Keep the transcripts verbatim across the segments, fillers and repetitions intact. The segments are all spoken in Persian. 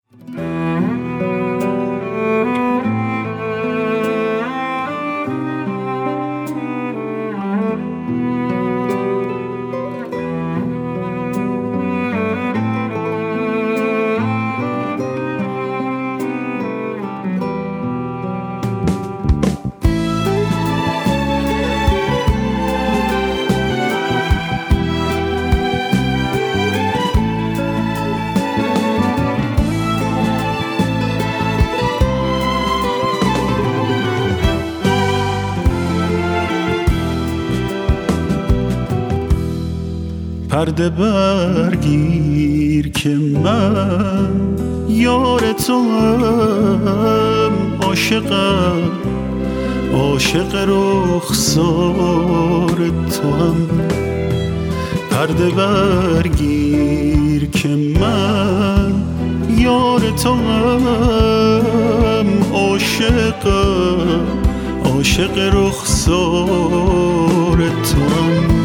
پرده برگیر که من یار تو هم، عاشقم عاشق رخسار تو هم. پرده برگیر که من یار تو هم، عاشقم عاشق رخسار تو هم.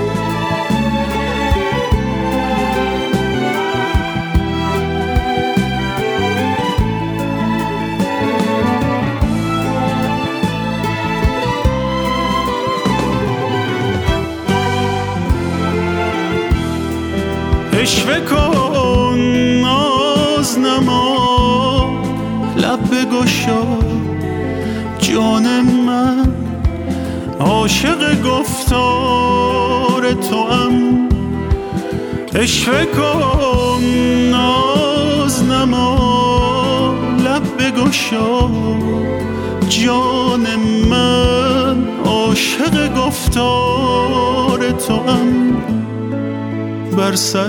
عشوه کن ناز نما، لب بگشا جان من، عاشق گفتار توام. عشوه کن ناز نما، لب بگشا جان من، عاشق گفتار توام. بر سر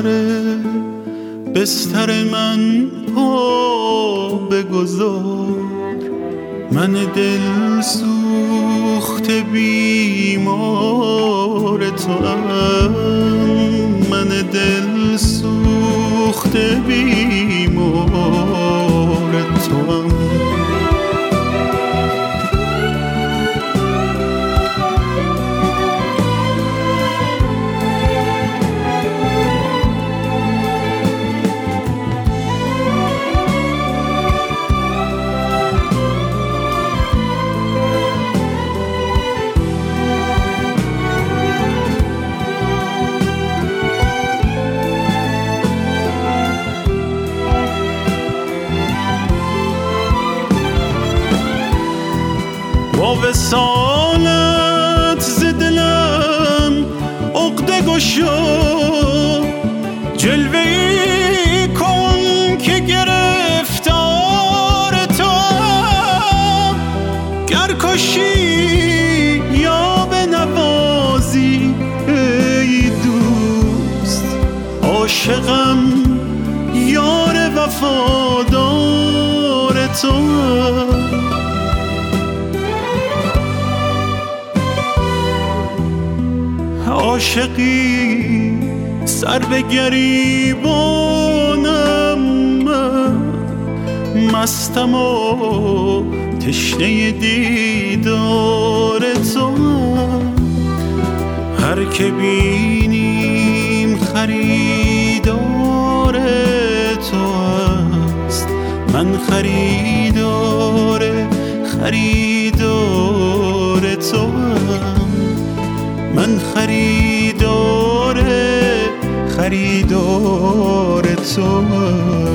بستر من پا بگذار، من دل سوخته بیمار توام. من دل سوخته بیمار توام. با وصالت ز دلم عقده گشا، جلوه ای کن که گرفتار توام. گر کشی یا بنوازی ای دوست، عاشقم یار وفادار توام. عاشقی سر به گریبانم، من مستم و تشنه دیدار تو. هر که بینیم خریدار تو است، من خریدار خریدار تو. من خریدار خریدار تو.